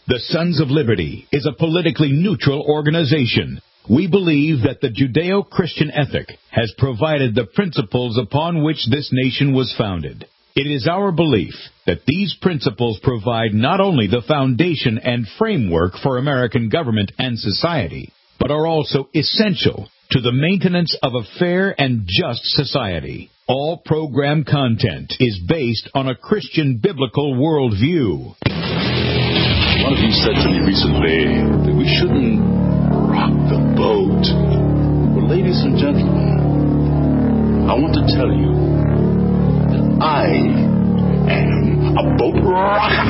The Sons of Liberty is a politically neutral organization. We believe that the Judeo-Christian ethic has provided the principles upon which this nation was founded. It is our belief that these principles provide not only the foundation and framework for American government and society, but are also essential to the maintenance of a fair and just society. All program content is based on a Christian biblical worldview. One of you said to me recently that we shouldn't rock the boat. Well, ladies and gentlemen, I want to tell you that I am a boat rocker.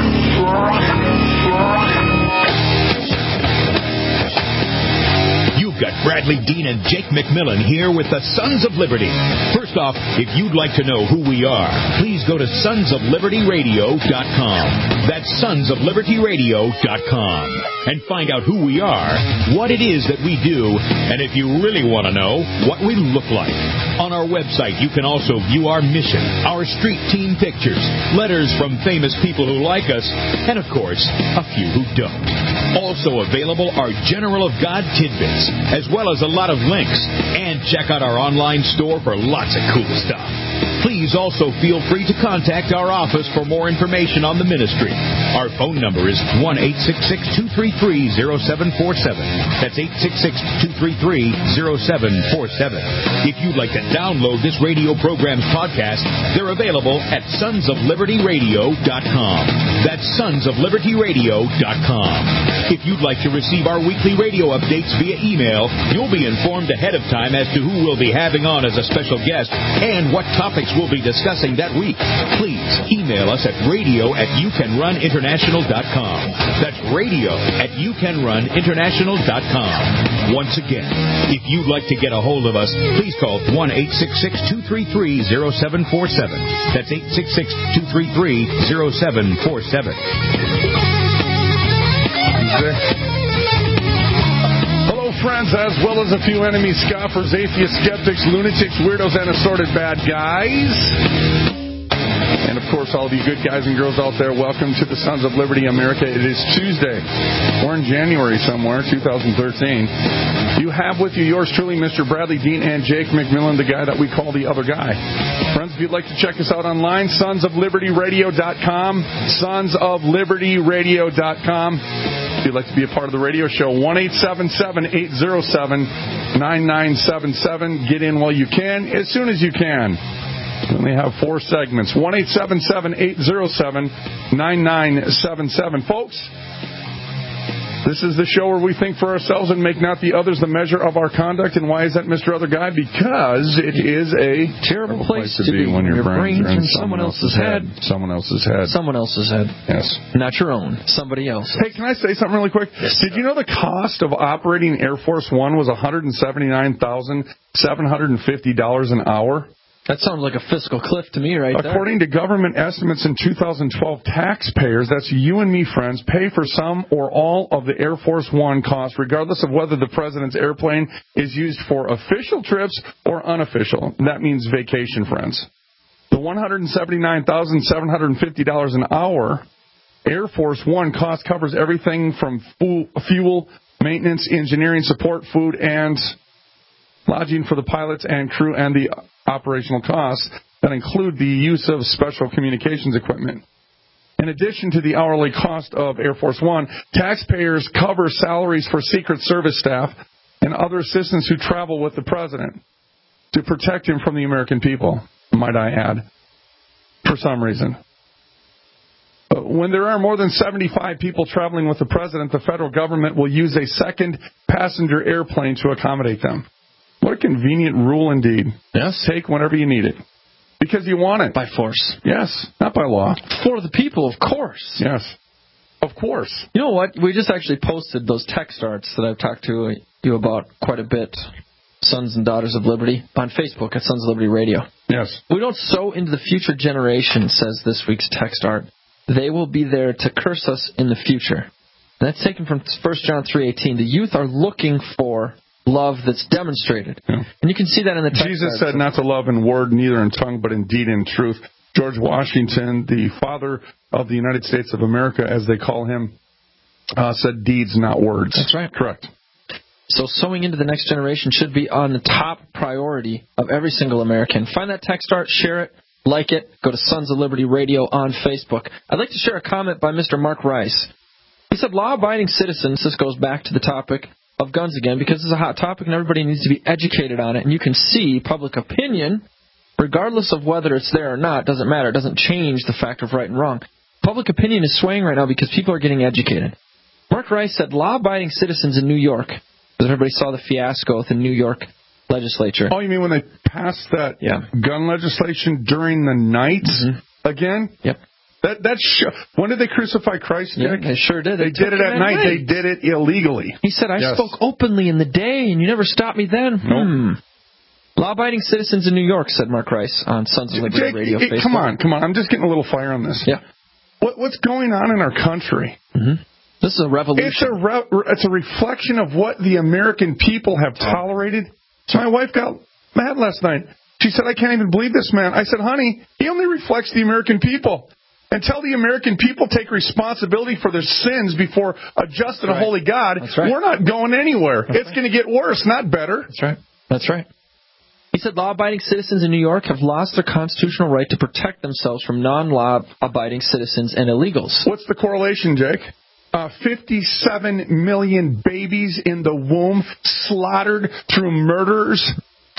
You've got Bradley Dean and Jake McMillan here with the Sons of Liberty. First off, if you'd like to know who we are, please go to sonsoflibertyradio.com. That's sonsoflibertyradio.com. And find out who we are, what it is that we do, and if you really want to know, what we look like. On our website, you can also view our mission, our street team pictures, letters from famous people who like us, and of course, a few who don't. Also available are General of God tidbits, as well as a lot of links. And check out our online store for lots of cool stuff. Please also feel free to contact our office for more information on the ministry. Our phone number is 1-866-233-0747. That's 866-233-0747. If you'd like to download this radio program's podcast, they're available at sonsoflibertyradio.com. That's sonsoflibertyradio.com. If you'd like to receive our weekly radio updates via email, you'll be informed ahead of time as to who we'll be having on as a special guest and what topics we'll be discussing that week. Please email us at radio@youcanruninternational.com. That's radio@youcanruninternational.com. Once again, if you'd like to get a hold of us, please call 1-866-233-0747. That's 866-233-0747. Hello, friends, as well as a few enemies, scoffers, atheists, skeptics, lunatics, weirdos, and assorted bad guys. And, of course, all of you good guys and girls out there, welcome to the Sons of Liberty America. It is Tuesday. We're in January somewhere, 2013. You have with you yours truly, Mr. Bradley Dean and Jake McMillan, the guy that we call the other guy. Friends, if you'd like to check us out online, sonsoflibertyradio.com, sonsoflibertyradio.com. If you'd like to be a part of the radio show, 1-877-807-9977. Get in while you can, as soon as you can. We only have 4 segments. 1-877-807-9977. Folks, this is the show where we think for ourselves and make not the others the measure of our conduct. And why is that, Mr. Other Guy? Because it is a terrible place to be when your brains are in someone else's head. Someone else's head. Someone else's head. Yes. Not your own. Somebody else's. Hey, can I say something really quick? Yes, Did you know the cost of operating Air Force One was $179,750 an hour? That sounds like a fiscal cliff to me right there. According to government estimates in 2012, taxpayers, that's you and me, friends, pay for some or all of the Air Force One costs, regardless of whether the president's airplane is used for official trips or unofficial. That means vacation, friends. The $179,750 an hour Air Force One cost covers everything from fuel, maintenance, engineering, support, food, and lodging for the pilots and crew, and the operational costs that include the use of special communications equipment. In addition to the hourly cost of Air Force One, taxpayers cover salaries for Secret Service staff and other assistants who travel with the president to protect him from the American people, might I add, for some reason. When there are more than 75 people traveling with the president, the federal government will use a second passenger airplane to accommodate them. What a convenient rule indeed. Yes. Take whenever you need it. Because you want it. By force. Yes. Not by law. For the people, of course. Yes. Of course. You know what? We just actually posted those text arts that I've talked to you about quite a bit, Sons and Daughters of Liberty, on Facebook at Sons of Liberty Radio. Yes. We don't sow into the future generation, says this week's text art. They will be there to curse us in the future. And that's taken from 1 John 3:18. The youth are looking for love that's demonstrated. Yeah. And you can see that in the text. Jesus said not to love in word, neither in tongue, but in deed and truth. George Washington, the father of the United States of America, as they call him, said deeds, not words. That's right. Correct. So sowing into the next generation should be on the top priority of every single American. Find that text art, share it, like it. Go to Sons of Liberty Radio on Facebook. I'd like to share a comment by Mr. Mark Rice. He said, law-abiding citizens, this goes back to the topic of guns again, because it's a hot topic and everybody needs to be educated on it. And you can see public opinion, regardless of whether it's there or not, doesn't matter. It doesn't change the fact of right and wrong. Public opinion is swaying right now because people are getting educated. Mark Rice said, law-abiding citizens in New York, because everybody saw the fiasco with the New York legislature. Oh, you mean when they passed that gun legislation during the night again? Yep. When did they crucify Christ, Nick? Yeah, they sure did. They did it at night. They did it illegally. He said, I spoke openly in the day, and you never stopped me then. Nope. Law-abiding citizens in New York, said Mark Rice on Sons of Liberty Radio Facebook. Come on. I'm just getting a little fire on this. Yeah. What's going on in our country? This is a revolution. It's a reflection of what the American people have tolerated. So my wife got mad last night. She said, I can't even believe this man. I said, honey, he only reflects the American people. Until the American people take responsibility for their sins before a just and a holy God, we're not going anywhere. It's going to get worse, not better. That's right. He said law-abiding citizens in New York have lost their constitutional right to protect themselves from non-law-abiding citizens and illegals. What's the correlation, Jake? 57 million babies in the womb slaughtered through murders.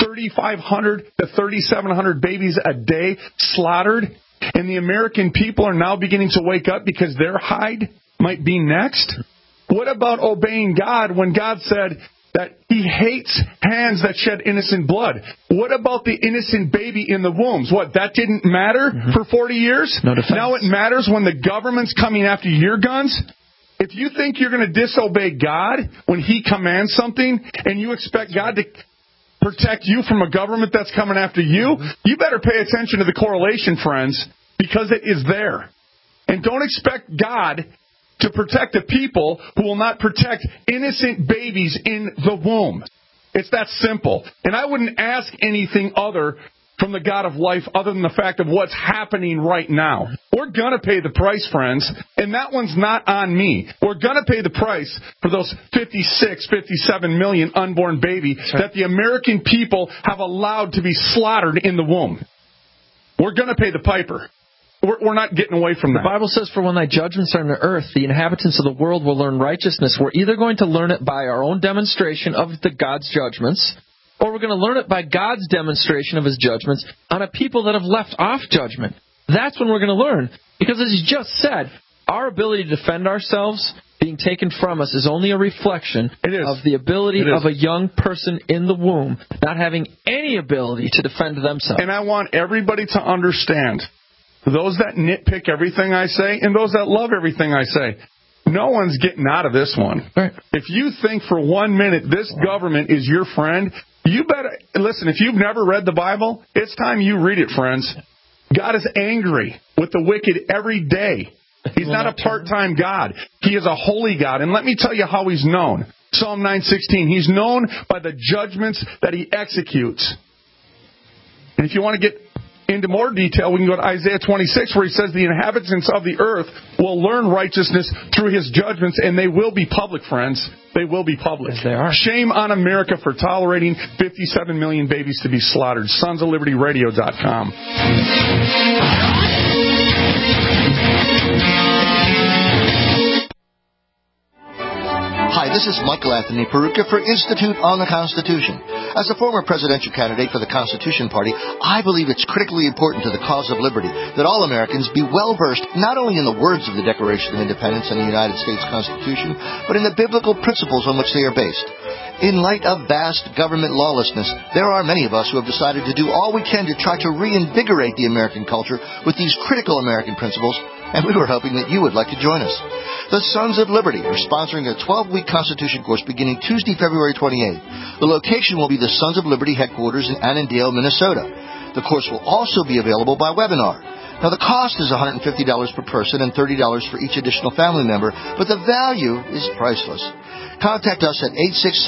3,500 to 3,700 babies a day slaughtered. And the American people are now beginning to wake up because their hide might be next. What about obeying God when God said that He hates hands that shed innocent blood? What about the innocent baby in the wombs? What, that didn't matter for 40 years? No defense. Now it matters when the government's coming after your guns? If you think you're going to disobey God when He commands something and you expect God to protect you from a government that's coming after you, you better pay attention to the correlation, friends, because it is there. And don't expect God to protect a people who will not protect innocent babies in the womb. It's that simple. And I wouldn't ask anything other from the God of life other than the fact of what's happening right now. We're going to pay the price, friends, and that one's not on me. We're going to pay the price for those 56, 57 million unborn babies that the American people have allowed to be slaughtered in the womb. We're going to pay the piper. We're not getting away from that. The Bible says, for when thy judgments are on the earth, the inhabitants of the world will learn righteousness. We're either going to learn it by our own demonstration of the God's judgments, or we're going to learn it by God's demonstration of His judgments on a people that have left off judgment. That's when we're going to learn. Because as you just said, our ability to defend ourselves being taken from us is only a reflection of the ability of a young person in the womb not having any ability to defend themselves. And I want everybody to understand, those that nitpick everything I say and those that love everything I say, no one's getting out of this one. Right. If you think for 1 minute this government is your friend, you better listen. If you've never read the Bible, it's time you read it, friends. God is angry with the wicked every day. He's not a part-time God. He is a holy God. And let me tell you how He's known. Psalm 9:16. He's known by the judgments that He executes. And if you want to get into more detail, we can go to Isaiah 26, where He says the inhabitants of the earth will learn righteousness through His judgments, and they will be public, friends. They will be public. Yes, they are. Shame on America for tolerating 57 million babies to be slaughtered. SonsOfLibertyRadio.com. Hi, this is Michael Anthony Peruka for Institute on the Constitution. As a former presidential candidate for the Constitution Party, I believe it's critically important to the cause of liberty that all Americans be well-versed not only in the words of the Declaration of Independence and the United States Constitution, but in the biblical principles on which they are based. In light of vast government lawlessness, there are many of us who have decided to do all we can to try to reinvigorate the American culture with these critical American principles, and we were hoping that you would like to join us. The Sons of Liberty are sponsoring a 12-week Constitution course beginning Tuesday, February 28th. The location will be the Sons of Liberty headquarters in Annandale, Minnesota. The course will also be available by webinar. Now, the cost is $150 per person and $30 for each additional family member, but the value is priceless. Contact us at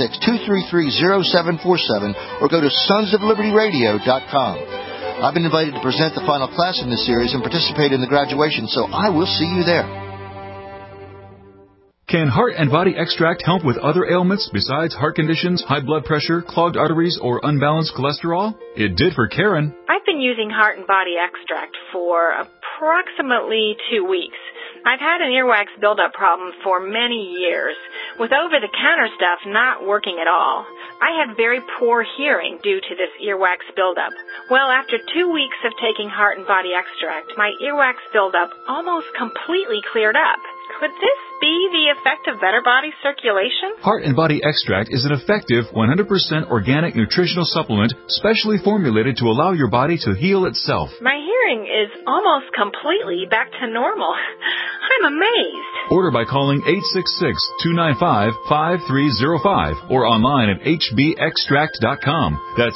866-233-0747 or go to sonsoflibertyradio.com. I've been invited to present the final class in this series and participate in the graduation, so I will see you there. Can Heart and Body Extract help with other ailments besides heart conditions, high blood pressure, clogged arteries, or unbalanced cholesterol? It did for Karen. I've been using Heart and Body Extract for approximately 2 weeks. I've had an earwax buildup problem for many years, with over-the-counter stuff not working at all. I had very poor hearing due to this earwax buildup. Well, after 2 weeks of taking Heart and Body Extract, my earwax buildup almost completely cleared up. Could this be the effect of better body circulation? Heart and Body Extract is an effective 100% organic nutritional supplement specially formulated to allow your body to heal itself. My hearing is almost completely back to normal. I'm amazed. Order by calling 866-295-5305 or online at hbextract.com. That's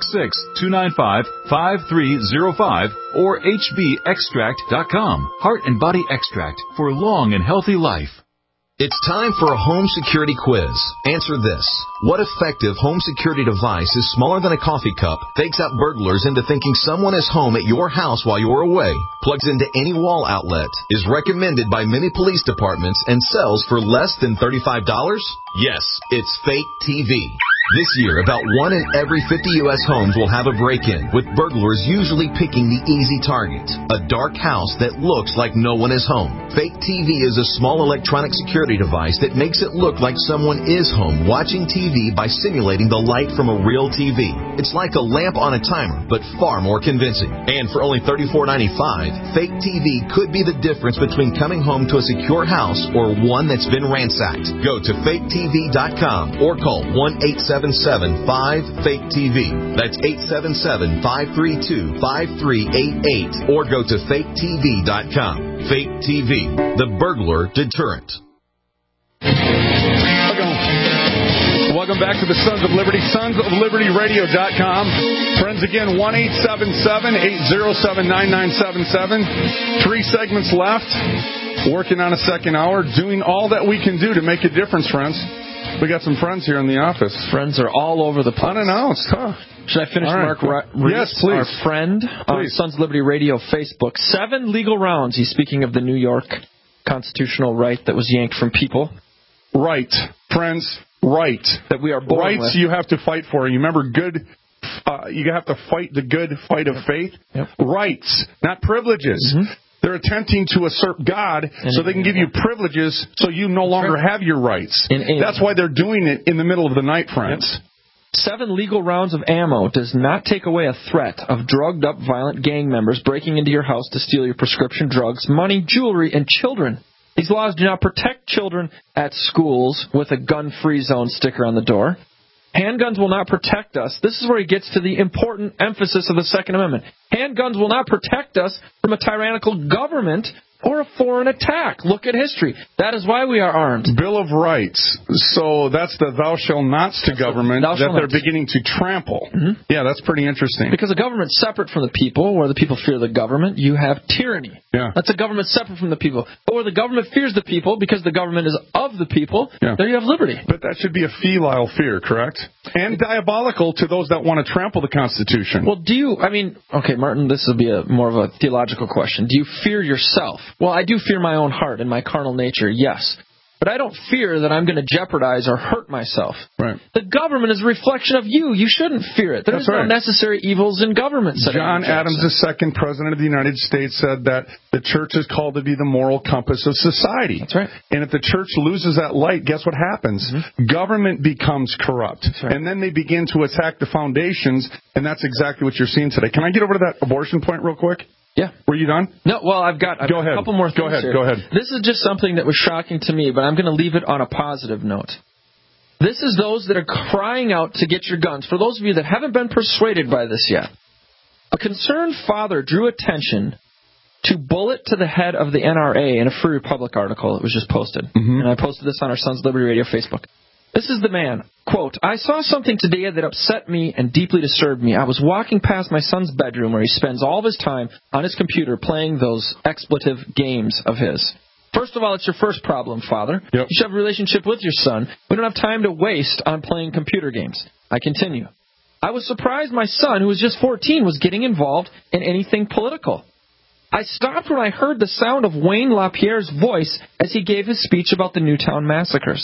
866-295-5305 or hbextract.com. Heart and Body Extract for a long and healthy life. It's time for a home security quiz. Answer this. What effective home security device is smaller than a coffee cup, fakes out burglars into thinking someone is home at your house while you're away, plugs into any wall outlet, is recommended by many police departments, and sells for less than $35? Yes, it's Fake TV. This year, about 1 in every 50 U.S. homes will have a break-in, with burglars usually picking the easy target, a dark house that looks like no one is home. Fake TV is a small electronic security device that makes it look like someone is home watching TV by simulating the light from a real TV. It's like a lamp on a timer, but far more convincing. And for only $34.95, Fake TV could be the difference between coming home to a secure house or one that's been ransacked. Go to faketv.com or call 1-877-5-FAKE-TV. That's 877-532-5388 or go to faketv.com. Fake TV, the burglar deterrent. Welcome back to the Sons of Liberty, sonsoflibertyradio.com. Friends, again, 1-877-807-9977. 3 segments left. Working on a second hour, doing all that we can do to make a difference, friends. We got some friends here in the office. Friends are all over the place. Unannounced, huh? Should I finish Mark Reese, yes, please. our friend, on Sons of Liberty Radio Facebook? 7 legal rounds. He's speaking of the New York constitutional right that was yanked from people. Right, friends, right. That we are born rights with. You have to fight for. You remember you have to fight the good fight of faith. Yep. Rights, not privileges. Mm-hmm. They're attempting to usurp God so they can give you privileges so you no longer have your rights. That's why they're doing it in the middle of the night, friends. Yep. 7 legal rounds of ammo does not take away a threat of drugged-up violent gang members breaking into your house to steal your prescription drugs, money, jewelry, and children. These laws do not protect children at schools with a gun-free zone sticker on the door. Handguns will not protect us. This is where he gets to the important emphasis of the Second Amendment. Handguns will not protect us from a tyrannical government or a foreign attack. Look at history. That is why we are armed. Bill of Rights. So that's the thou shall nots to government that they're beginning to trample. Mm-hmm. Yeah, that's pretty interesting. Because a government separate from the people, where the people fear the government, you have tyranny. Yeah. That's a government separate from the people. But where the government fears the people, because the government is of the people, there you have liberty. But that should be a filial fear, correct? And diabolical to those that want to trample the Constitution. Well, okay, Martin, this will be more of a theological question. Do you fear yourself? Well, I do fear my own heart and my carnal nature, yes. But I don't fear that I'm going to jeopardize or hurt myself. Right. The government is a reflection of you. You shouldn't fear it. There's no necessary evils in government. John Adams II, President of the United States, said that the church is called to be the moral compass of society. That's right. And if the church loses that light, guess what happens? Mm-hmm. Government becomes corrupt. Right. And then they begin to attack the foundations, and that's exactly what you're seeing today. Can I get over to that abortion point real quick? Yeah. Were you done? No, well, I've got a couple more things here. Go ahead. This is just something that was shocking to me, but I'm going to leave it on a positive note. This is those that are crying out to get your guns. For those of you that haven't been persuaded by this yet, a concerned father drew attention to bullet to the head of the NRA in a Free Republic article that was just posted. Mm-hmm. And I posted this on our Sons of Liberty Radio Facebook. This is the man. Quote, I saw something today that upset me and deeply disturbed me. I was walking past my son's bedroom where he spends all of his time on his computer playing those expletive games of his. First of all, it's your first problem, Father. Yep. You should have a relationship with your son. We don't have time to waste on playing computer games. I continue. I was surprised my son, who was just 14, was getting involved in anything political. I stopped when I heard the sound of Wayne LaPierre's voice as he gave his speech about the Newtown massacres.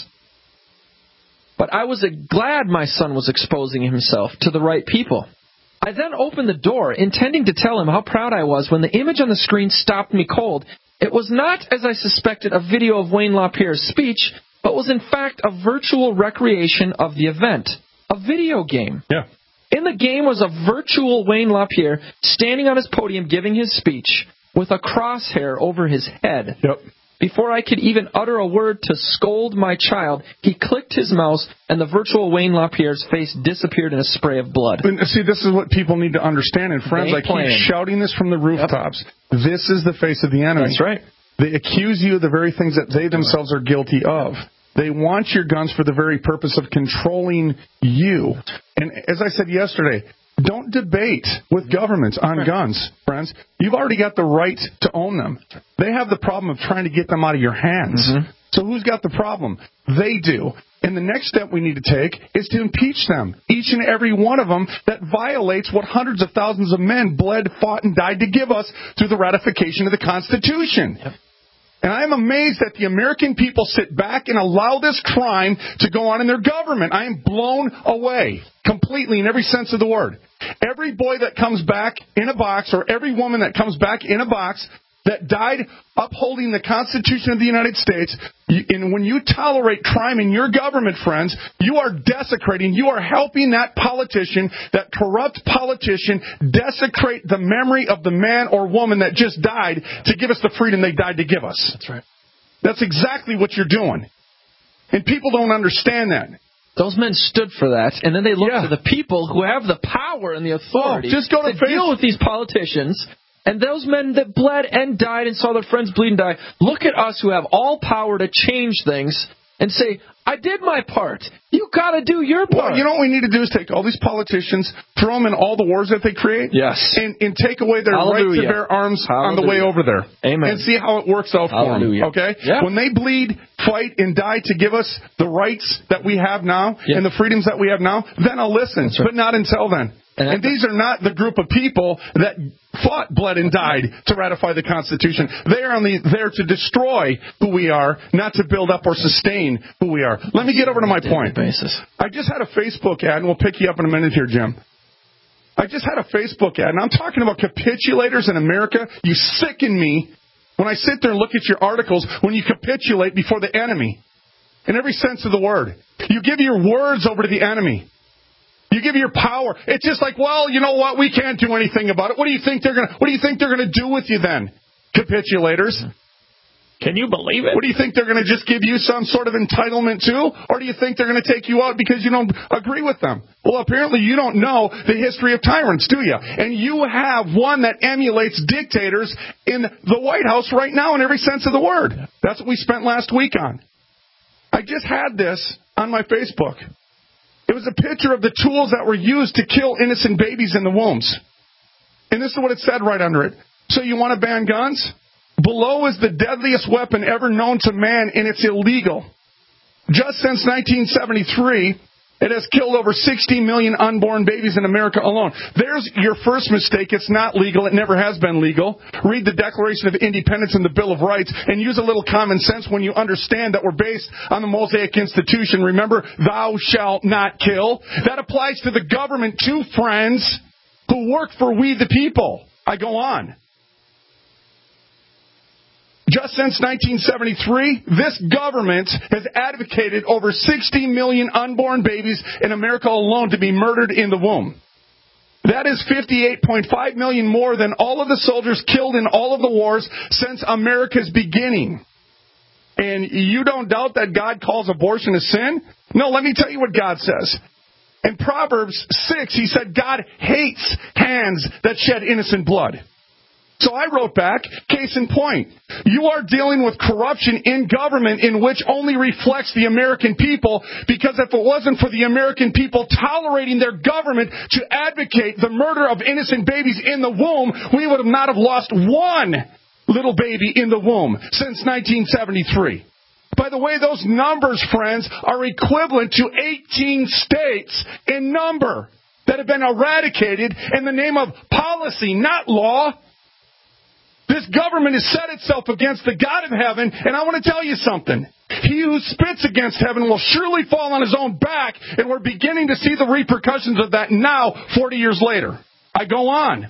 But I was glad my son was exposing himself to the right people. I then opened the door, intending to tell him how proud I was when the image on the screen stopped me cold. It was not, as I suspected, a video of Wayne LaPierre's speech, but was in fact a virtual recreation of the event. A video game. Yeah. In the game was a virtual Wayne LaPierre standing on his podium giving his speech with a crosshair over his head. Yep. Before I could even utter a word to scold my child, he clicked his mouse and the virtual Wayne LaPierre's face disappeared in a spray of blood. And see, this is what people need to understand. And friends, I keep shouting this from the rooftops. Yep. This is the face of the enemy. That's right. They accuse you of the very things that they themselves are guilty of. They want your guns for the very purpose of controlling you. And as I said yesterday, don't debate with governments on guns, friends. You've already got the right to own them. They have the problem of trying to get them out of your hands. Mm-hmm. So who's got the problem? They do. And the next step we need to take is to impeach them, each and every one of them, that violates what hundreds of thousands of men bled, fought, and died to give us through the ratification of the Constitution. Yep. And I'm amazed that the American people sit back and allow this crime to go on in their government. I am blown away completely in every sense of the word. Every boy that comes back in a box, or every woman that comes back in a box that died upholding the Constitution of the United States, and when you tolerate crime in your government, friends, you are desecrating, you are helping that politician, that corrupt politician, desecrate the memory of the man or woman that just died to give us the freedom they died to give us. That's right. That's exactly what you're doing. And people don't understand that. Those men stood for that, and then they look to the people who have the power and the authority just go to deal with these politicians. And those men that bled and died and saw their friends bleed and die, look at us who have all power to change things and say, I did my part. You got to do your part. Well, you know what we need to do is take all these politicians, throw them in all the wars that they create, and take away their right to bear arms on the way over there. Amen. And see how it works out for them. Okay? Yeah. When they bleed, fight, and die to give us the rights that we have now and the freedoms that we have now, then I'll listen. But not until then. And these are not the group of people that fought, bled, and died to ratify the Constitution. They are only there to destroy who we are, not to build up or sustain who we are. Let me get over to my point. I just had a Facebook ad, and we'll pick you up in a minute here, Jim. I just had a Facebook ad, and I'm talking about capitulators in America. You sicken me when I sit there and look at your articles when you capitulate before the enemy. In every sense of the word. You give your words over to the enemy. You give your power. It's just like, well, you know what? We can't do anything about it. What do you think they're going to do with you then? Capitulators. Can you believe it? What do you think they're going to just give you some sort of entitlement to? Or do you think they're going to take you out because you don't agree with them? Well, apparently you don't know the history of tyrants, do you? And you have one that emulates dictators in the White House right now in every sense of the word. That's what we spent last week on. I just had this on my Facebook. It was a picture of the tools that were used to kill innocent babies in the wombs. And this is what it said right under it. So you want to ban guns? Below is the deadliest weapon ever known to man, and it's illegal. Just since 1973, it has killed over 60 million unborn babies in America alone. There's your first mistake. It's not legal. It never has been legal. Read the Declaration of Independence and the Bill of Rights and use a little common sense when you understand that we're based on the Mosaic Institution. Remember, thou shalt not kill. That applies to the government too, friends, who work for we the people. I go on. Just since 1973, this government has advocated over 60 million unborn babies in America alone to be murdered in the womb. That is 58.5 million more than all of the soldiers killed in all of the wars since America's beginning. And you don't doubt that God calls abortion a sin? No, let me tell you what God says. In Proverbs 6, he said God hates hands that shed innocent blood. So I wrote back, case in point, you are dealing with corruption in government in which only reflects the American people, because if it wasn't for the American people tolerating their government to advocate the murder of innocent babies in the womb, we would have not have lost one little baby in the womb since 1973. By the way, those numbers, friends, are equivalent to 18 states in number that have been eradicated in the name of policy, not law. This government has set itself against the God of heaven, and I want to tell you something. He who spits against heaven will surely fall on his own back, and we're beginning to see the repercussions of that now, 40 years later. I go on.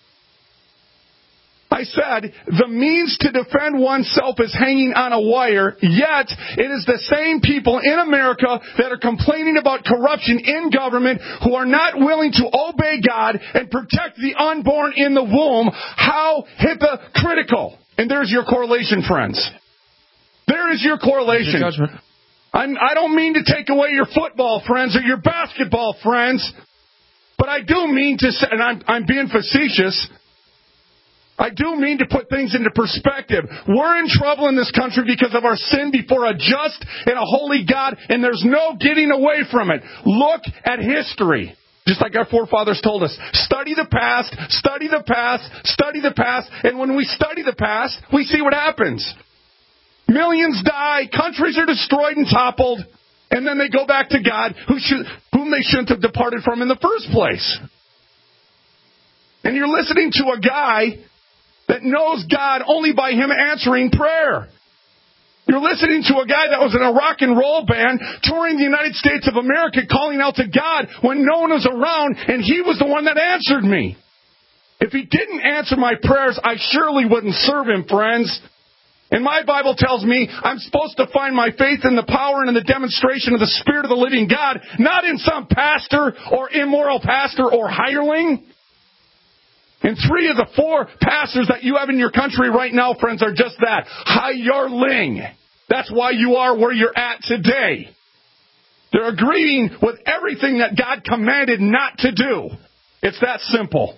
I said, the means to defend oneself is hanging on a wire, yet it is the same people in America that are complaining about corruption in government who are not willing to obey God and protect the unborn in the womb. How hypocritical. And there's your correlation, friends. There is your correlation. Your judgment. I don't mean to take away your football friends or your basketball friends, but I do mean to say, and I'm being facetious, I do mean to put things into perspective. We're in trouble in this country because of our sin before a just and a holy God, and there's no getting away from it. Look at history. Just like our forefathers told us, study the past, study the past, study the past, and when we study the past, we see what happens. Millions die, countries are destroyed and toppled, and then they go back to God, whom they shouldn't have departed from in the first place. And you're listening to a guy that knows God only by him answering prayer. You're listening to a guy that was in a rock and roll band touring the United States of America calling out to God when no one was around, and he was the one that answered me. If he didn't answer my prayers, I surely wouldn't serve him, friends. And my Bible tells me I'm supposed to find my faith in the power and in the demonstration of the Spirit of the living God, not in some pastor or immoral pastor or hireling. And 3 of the 4 pastors that you have in your country right now, friends, are just that. Hireling. That's why you are where you're at today. They're agreeing with everything that God commanded not to do. It's that simple.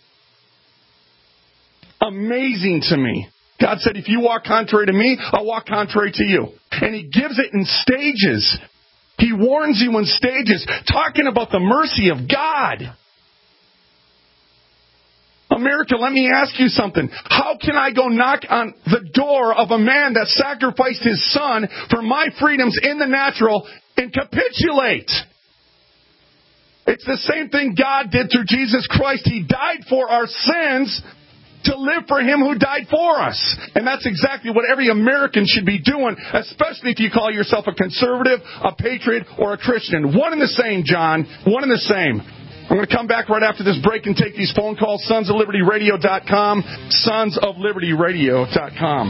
Amazing to me. God said, if you walk contrary to me, I'll walk contrary to you. And He gives it in stages. He warns you in stages, talking about the mercy of God. America, let me ask you something. How can I go knock on the door of a man that sacrificed his son for my freedoms in the natural and capitulate? It's the same thing God did through Jesus Christ. He died for our sins to live for Him who died for us. And that's exactly what every American should be doing, especially if you call yourself a conservative, a patriot, or a Christian. One and the same, John. One and the same. I'm going to come back right after this break and take these phone calls. SonsOfLibertyRadio.com. SonsOfLibertyRadio.com.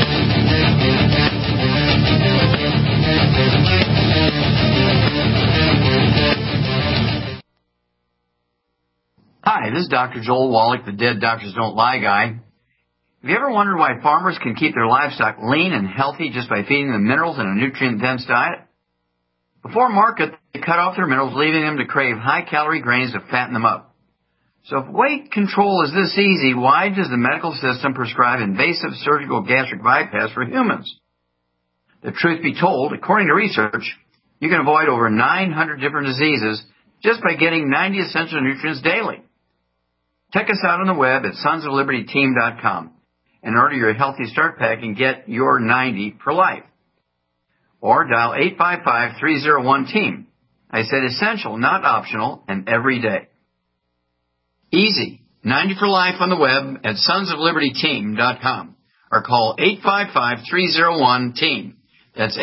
Hi, this is Dr. Joel Wallach, the Dead Doctors Don't Lie guy. Have you ever wondered why farmers can keep their livestock lean and healthy just by feeding them minerals in a nutrient-dense diet? Before market, they cut off their minerals, leaving them to crave high-calorie grains to fatten them up. So if weight control is this easy, why does the medical system prescribe invasive surgical gastric bypass for humans? The truth be told, according to research, you can avoid over 900 different diseases just by getting 90 essential nutrients daily. Check us out on the web at sonsoflibertyteam.com and order your Healthy Start Pack and get your 90 for life. Or dial 855-301-TEAM. I said essential, not optional, and every day. Easy. 90 for life on the web at sonsoflibertyteam.com. Or call 855-301-TEAM. That's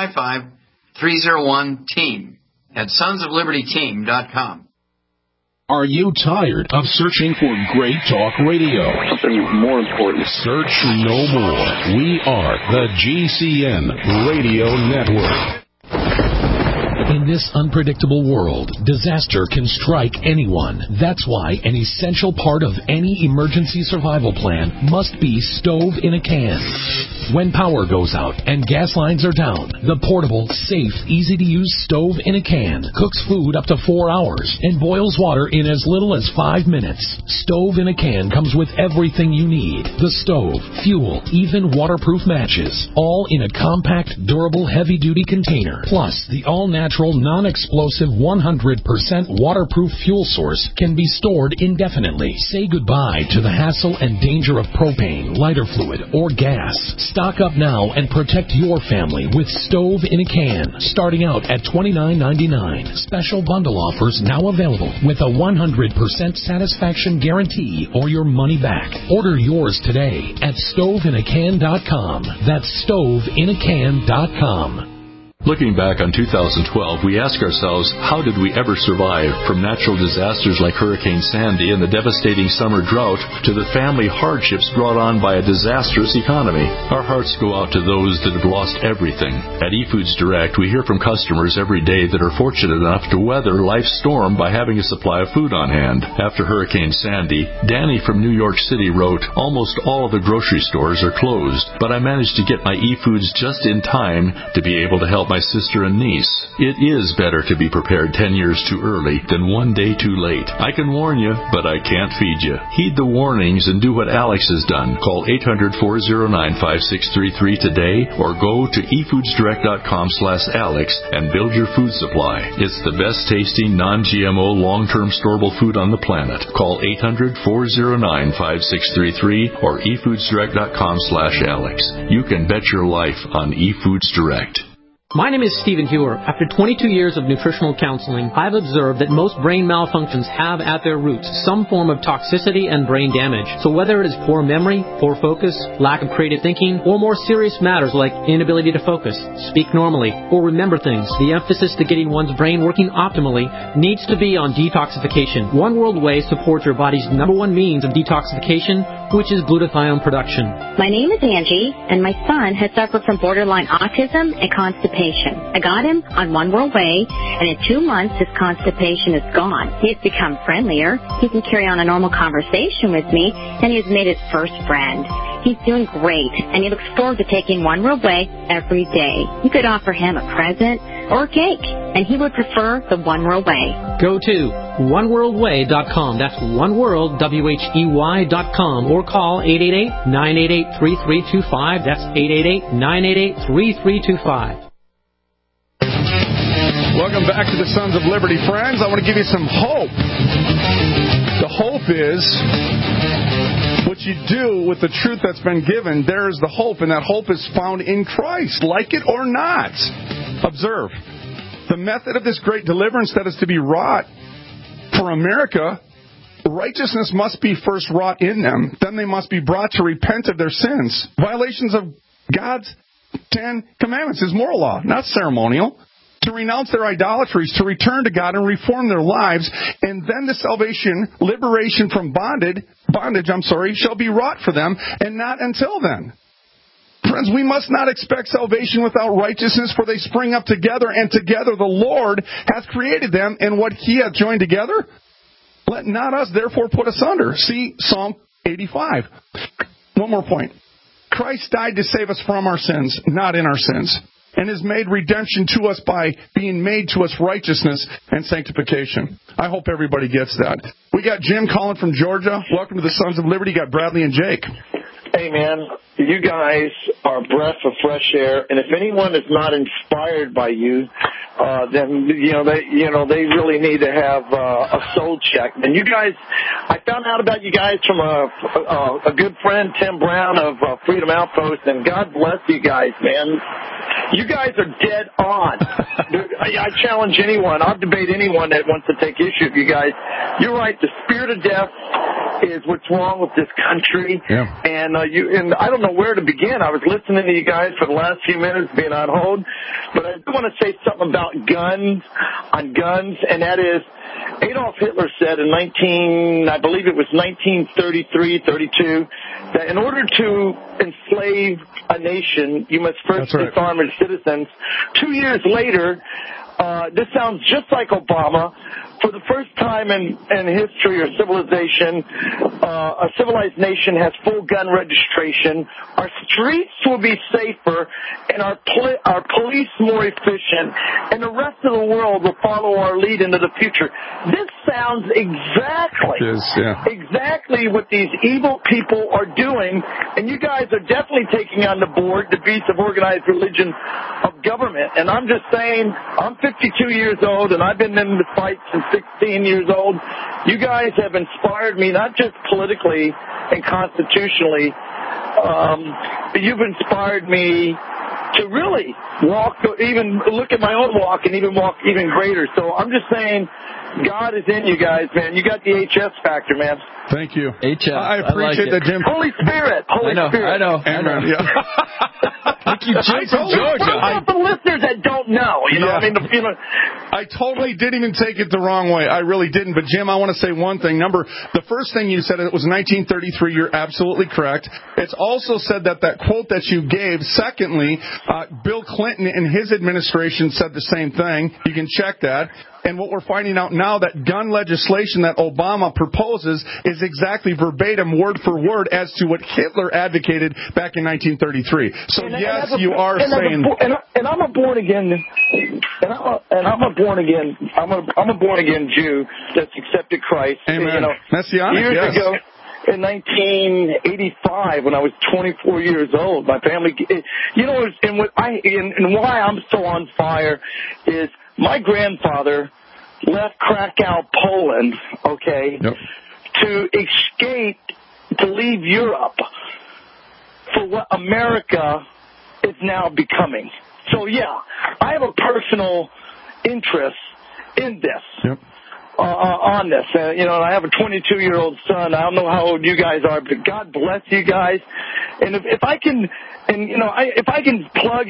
855-301-TEAM at sonsoflibertyteam.com. Are you tired of searching for great talk radio? Something more important. Search no more. We are the GCN Radio Network. In this unpredictable world, disaster can strike anyone. That's why an essential part of any emergency survival plan must be stove in a can. When power goes out and gas lines are down, the portable, safe, easy-to-use stove in a can cooks food up to 4 hours and boils water in as little as 5 minutes. Stove in a can comes with everything you need. The stove, fuel, even waterproof matches, all in a compact, durable, heavy-duty container. Plus, the all-natural, non-explosive, 100% waterproof fuel source can be stored indefinitely. Say goodbye to the hassle and danger of propane, lighter fluid, or gas. Stock up now and protect your family with Stove in a Can, starting out at $29.99. Special bundle offers now available with a 100% satisfaction guarantee or your money back. Order yours today at StoveInACan.com. That's StoveInACan.com. Looking back on 2012, we ask ourselves, how did we ever survive from natural disasters like Hurricane Sandy and the devastating summer drought to the family hardships brought on by a disastrous economy? Our hearts go out to those that have lost everything. At eFoods Direct, we hear from customers every day that are fortunate enough to weather life's storm by having a supply of food on hand. After Hurricane Sandy, Danny from New York City wrote, almost all of the grocery stores are closed, but I managed to get my eFoods just in time to be able to help my sister and niece. It is better to be prepared 10 years too early than one day too late. I can warn you, but I can't feed you. Heed the warnings and do what Alex has done. Call 800-409-5633 today or go to efoodsdirect.com/Alex and build your food supply. It's the best tasting, non-GMO, long-term storable food on the planet. Call 800-409-5633 or efoodsdirect.com/Alex. You can bet your life on eFoods Direct. My name is Stephen Hewer. After 22 years of nutritional counseling, I've observed that most brain malfunctions have at their roots some form of toxicity and brain damage. So whether it is poor memory, poor focus, lack of creative thinking, or more serious matters like inability to focus, speak normally, or remember things, the emphasis to getting one's brain working optimally needs to be on detoxification. One World Whey supports your body's number one means of detoxification, which is glutathione production. My name is Angie, and my son has suffered from borderline autism and constipation. I got him on One World Whey, and in 2 months his constipation is gone. He has become friendlier, he can carry on a normal conversation with me, and he has made his first friend. He's doing great, and he looks forward to taking One World Whey every day. You could offer him a present or a cake, and he would prefer the One World Whey. Go to oneworldwhey.com. That's oneworld.com, or call 888-988-3325. That's 888-988-3325. Welcome back to the Sons of Liberty, friends. I want to give you some hope. The hope is what you do with the truth that's been given. There is the hope, and that hope is found in Christ, like it or not. Observe. The method of this great deliverance that is to be wrought for America, righteousness must be first wrought in them. Then they must be brought to repent of their sins. Violations of God's 10 commandments is moral law, not ceremonial. To renounce their idolatries, to return to God and reform their lives, and then the salvation, liberation from bondage, shall be wrought for them, and not until then. Friends, we must not expect salvation without righteousness, for they spring up together, and together the Lord hath created them, and what He hath joined together, let not us therefore put asunder. See Psalm 85. One more point. Christ died to save us from our sins, not in our sins, and has made redemption to us by being made to us righteousness and sanctification. I hope everybody gets that. We got Jim calling from Georgia. Welcome to the Sons of Liberty. You got Bradley and Jake. Hey, man, you guys are a breath of fresh air, and if anyone is not inspired by you, then they really need to have a soul check. And you guys, I found out about you guys from a good friend, Tim Brown of Freedom Outpost, and God bless you guys, man. You guys are dead on. I challenge anyone. I'll debate anyone that wants to take issue with you guys. You're right. The spirit of death is what's wrong with this country. Yeah. And I don't know where to begin. I was listening to you guys for the last few minutes being on hold, but I do want to say something about guns, and that is Adolf Hitler said in 1933, 32, that in order to enslave a nation, you must first disarm its citizens. 2 years later, this sounds just like Obama. For the first time in history or civilization, a civilized nation has full gun registration. Our streets will be safer, and our police more efficient, and the rest of the world will follow our lead into the future. This sounds exactly what these evil people are doing, and you guys are definitely taking on the board the beast of organized religion of government. And I'm just saying, I'm 52 years old, and I've been in the fight since 16 years old. You guys have inspired me, not just politically and constitutionally, you've inspired me to really walk, even look at my own walk and even walk even greater. So I'm just saying, God is in you guys, man. You got the HS factor, man. Thank you. HS. I appreciate that, Jim. Holy Spirit. Holy Spirit. I know. Yeah. Thank you, Jim from Georgia. I the listeners that don't know, you know. I mean, I totally didn't even take it the wrong way. I really didn't. But Jim, I want to say one thing. The first thing you said, it was 1933. You're absolutely correct. It's also said that quote that you gave. Secondly, Bill Clinton in his administration said the same thing. You can check that. And what we're finding out now, that gun legislation that Obama proposes is exactly verbatim, word for word, as to what Hitler advocated back in 1933. So yes, you are saying. And I'm a born again. I'm a born again Jew that's accepted Christ. Amen. You know, Messianic, years ago. In 1985, when I was 24 years old, my family, you know, and why I'm so on fire is my grandfather left Krakow, Poland, okay, to escape, to leave Europe for what America is now becoming. So, yeah, I have a personal interest in this. On this. You know, I have a 22-year-old son. I don't know how old you guys are, but God bless you guys. And if I can, and, you know, if I can plug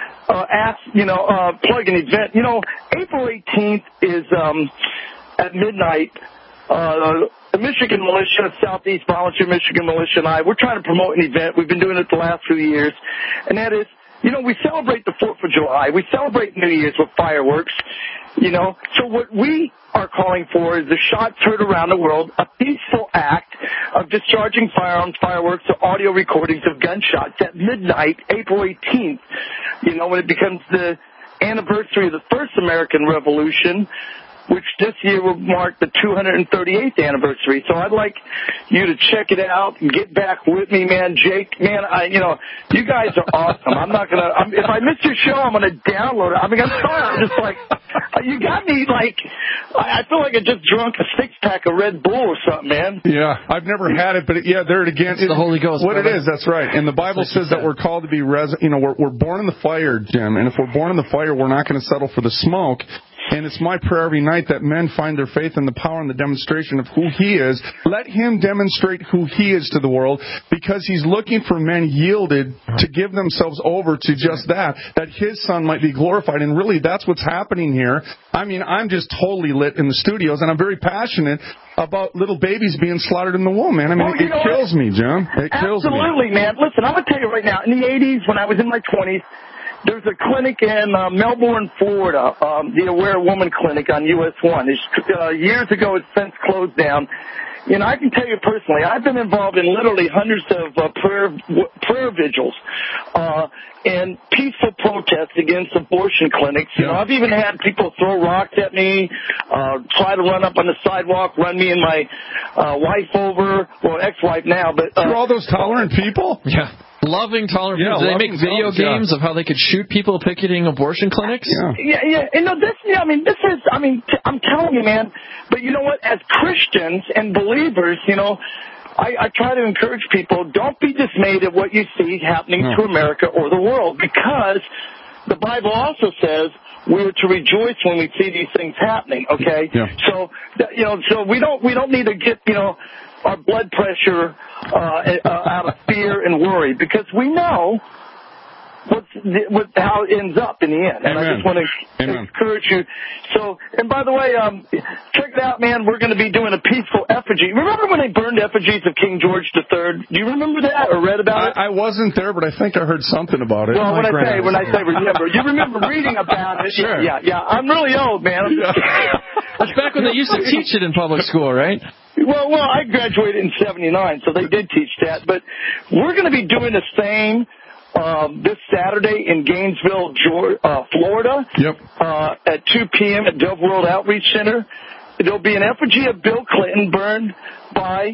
plug an event, you know, April 18th is at midnight. The Michigan Militia, Southeast Volunteer Michigan Militia, and we're trying to promote an event. We've been doing it the last few years, and that is, you know, we celebrate the 4th of July. We celebrate New Year's with fireworks, you know. So what we are calling for is the shots heard around the world, a peaceful act of discharging firearms, fireworks, or audio recordings of gunshots at midnight, April 18th, you know, when it becomes the anniversary of the first American Revolution, which this year will mark the 238th anniversary. So I'd like you to check it out and get back with me, man. Jake, man, you guys are awesome. I'm not going to, if I miss your show, I'm going to download it. I mean, I'm sorry. I'm just like, you got me like, I feel like I just drunk a 6-pack of Red Bull or something, man. Yeah, I've never had it, but there it again. It's the Holy Ghost. What brother. It is, that's right. And the Bible says that we're called to be, we're born in the fire, Jim. And if we're born in the fire, we're not going to settle for the smoke. And it's my prayer every night that men find their faith in the power and the demonstration of who He is. Let Him demonstrate who He is to the world, because He's looking for men yielded to give themselves over to just that His Son might be glorified. And really, that's what's happening here. I mean, I'm just totally lit in the studios, and I'm very passionate about little babies being slaughtered in the womb, man. I mean, it kills me, John. It kills me. Absolutely, man. Listen, I'm going to tell you right now, in the 80s, when I was in my 20s, there's a clinic in Melbourne, Florida, the Aware Woman Clinic on US 1. Years ago, it's since closed down. And I can tell you personally, I've been involved in literally hundreds of prayer vigils and peaceful protests against abortion clinics. You know, I've even had people throw rocks at me, try to run up on the sidewalk, run me and my wife over, well, ex-wife now. But you're all those tolerant people? Yeah. Loving, tolerant people. Do they make video games of how they could shoot people picketing abortion clinics? Yeah. And I'm telling you, man. But you know what? As Christians and believers, you know, I try to encourage people, don't be dismayed at what you see happening to America or the world, because the Bible also says we're to rejoice when we see these things happening, okay? Yeah. So, so we don't need to get, our blood pressure out of fear and worry, because we know how it ends up in the end. And I just want to encourage you. So, and by the way, check it out, man. We're going to be doing a peaceful effigy. Remember when they burned effigies of King George III? Do you remember that or read about it? I wasn't there, but I think I heard something about it. Well, when I say remember, you remember reading about it. Sure. Yeah. I'm really old, man. That's back when they used to teach it in public school, right? Well, I graduated in 79, so they did teach that. But we're going to be doing the same this Saturday in Gainesville, Florida, at 2 p.m. at Dove World Outreach Center. There'll be an effigy of Bill Clinton burned by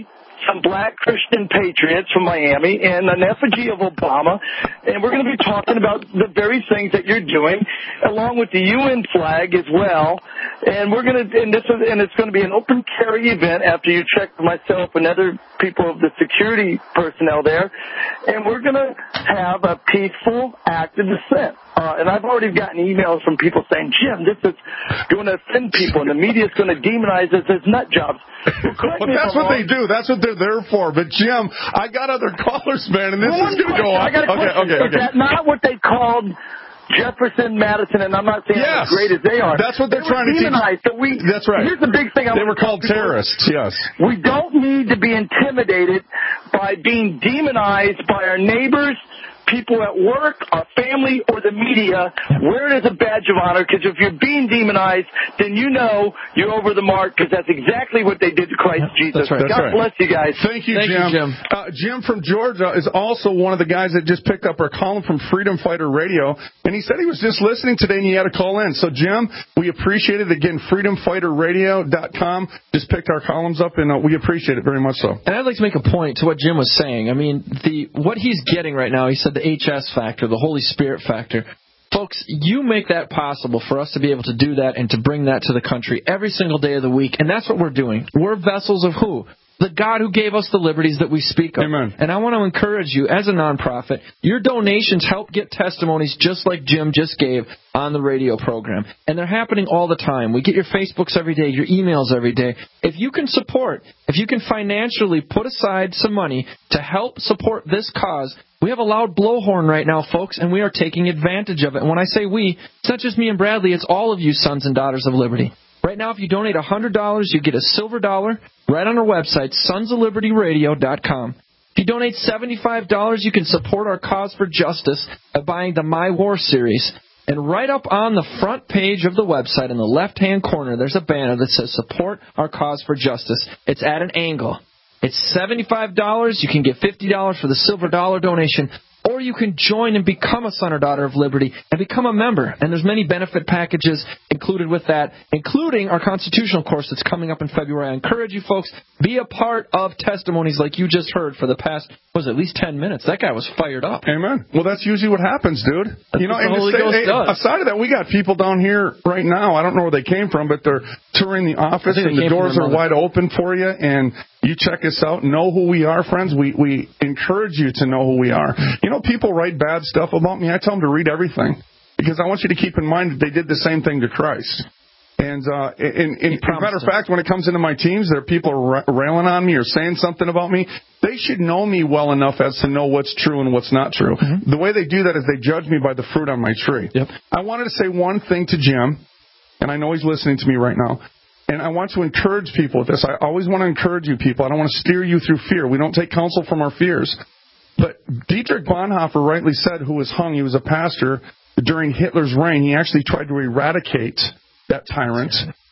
some black Christian patriots from Miami and an effigy of Obama, and we're going to be talking about the very things that you're doing, along with the UN flag as well. And we're going to, and it's going to be an open carry event after you check myself and other people of the security personnel there, and we're going to have a peaceful act of dissent. And I've already gotten emails from people saying, Jim, this is going to offend people, and the media is going to demonize us as nut jobs. Well, that's what they do. That's what they're there for. But, Jim, I got other callers, man, and this is going to go on. Okay. Is that not what they called Jefferson, Madison, and I'm not saying as great as they are. That's what they're trying to teach. So that's right. Here's the big thing. They were called terrorists, yes. We don't need to be intimidated by being demonized by our neighbors, people at work, our family, or the media. Wear it as a badge of honor, because if you're being demonized, then you know you're over the mark, because that's exactly what they did to Christ Jesus. That's right. God bless you guys. Thank you, Jim. Jim from Georgia is also one of the guys that just picked up our column from Freedom Fighter Radio, and he said he was just listening today and he had to call in. So, Jim, we appreciate it. Again, freedomfighterradio.com just picked our columns up, and we appreciate it very much so. And I'd like to make a point to what Jim was saying. I mean, what he's getting right now, he said the HS factor, the Holy Spirit factor. Folks, you make that possible for us to be able to do that and to bring that to the country every single day of the week. And that's what we're doing. We're vessels of who? The God who gave us the liberties that we speak of. Amen. And I want to encourage you, as a nonprofit, your donations help get testimonies just like Jim just gave on the radio program. And they're happening all the time. We get your Facebooks every day, your emails every day. If you can support, if you can financially put aside some money to help support this cause, we have a loud blowhorn right now, folks, and we are taking advantage of it. And when I say we, it's not just me and Bradley, it's all of you sons and daughters of liberty. Right now, if you donate $100, you get a silver dollar right on our website, sonsoflibertyradio.com. If you donate $75, you can support our cause for justice by buying the My War series. And right up on the front page of the website in the left-hand corner, there's a banner that says Support Our Cause for Justice. It's at an angle. It's $75. You can get $50 for the silver dollar donation. Or you can join and become a son or daughter of liberty and become a member. And there's many benefit packages included with that, including our constitutional course that's coming up in February. I encourage you folks, be a part of testimonies like you just heard for the past, at least 10 minutes. That guy was fired up. Amen. Well, that's usually what happens, dude. That's what the Holy Ghost does. Aside of that, we got people down here right now. I don't know where they came from, but they're touring the office, and the doors are wide open for you. And you check us out. Know who we are, friends. We encourage you to know who we are. You know, people write bad stuff about me. I tell them to read everything, because I want you to keep in mind that they did the same thing to Christ. And matter of fact, when it comes into my teams, there are people railing on me or saying something about me. They should know me well enough as to know what's true and what's not true. Mm-hmm. The way they do that is they judge me by the fruit on my tree. Yep. I wanted to say one thing to Jim, and I know he's listening to me right now. And I want to encourage people with this. I always want to encourage you people. I don't want to steer you through fear. We don't take counsel from our fears. But Dietrich Bonhoeffer rightly said, who was hung, he was a pastor during Hitler's reign. He actually tried to eradicate that tyrant.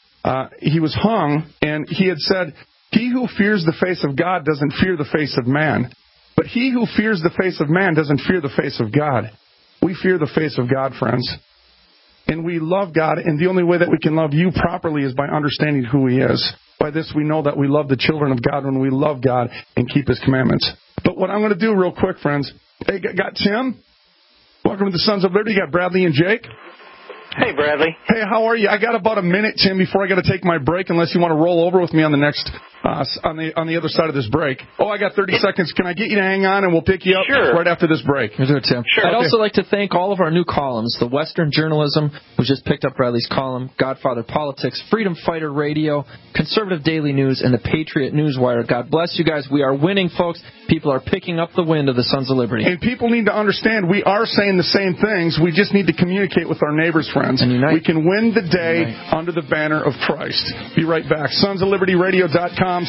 He was hung, and he had said, he who fears the face of God doesn't fear the face of man. But he who fears the face of man doesn't fear the face of God. We fear the face of God, friends. And we love God, and the only way that we can love you properly is by understanding who He is. By this we know that we love the children of God when we love God and keep His commandments. But what I'm going to do real quick, friends, hey, got Tim? Welcome to the Sons of Liberty. You got Bradley and Jake. Hey, Bradley. Hey, how are you? I got about a minute, Tim, before I got to take my break, unless you want to roll over with me on the next, on the other side of this break. Oh, I got 30 seconds. Can I get you to hang on, and we'll pick you up right after this break? Here's it, Tim. Sure. I'd also like to thank all of our new columns, the Western Journalism, who just picked up Bradley's column, Godfather Politics, Freedom Fighter Radio, Conservative Daily News, and the Patriot Newswire. God bless you guys. We are winning, folks. People are picking up the wind of the Sons of Liberty. And people need to understand we are saying the same things. We just need to communicate with our neighbors, friends. And unite. We can win the day under the banner of Christ. Be right back. SonsOfLibertyRadio.com,